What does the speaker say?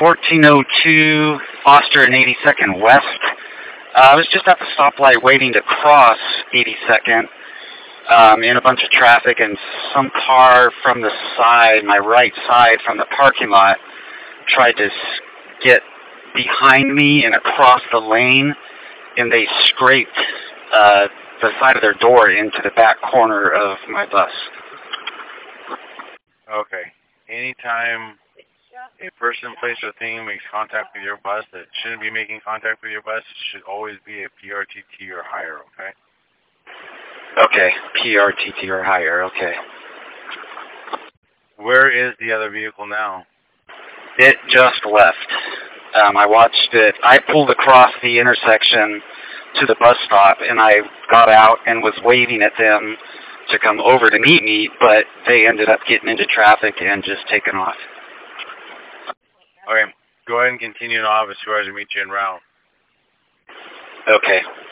1402 Foster and 82nd West. I was just at the stoplight waiting to cross 82nd in a bunch of traffic, and some car from the side, my right side from the parking lot, tried to get behind me and across the lane, and they scraped the side of their door into the back corner of my bus. Okay. Anytime a person, place, or thing makes contact with your bus that shouldn't be making contact with your bus, it should always be a PRTT or higher, okay? Okay, PRTT or higher, okay. Where is the other vehicle now? It just left. I watched it. I pulled across the intersection to the bus stop, and I got out and was waving at them to come over to meet me, but they ended up getting into traffic and just taking off. Okay, go ahead and continue on. As far as I meet you en route. Okay.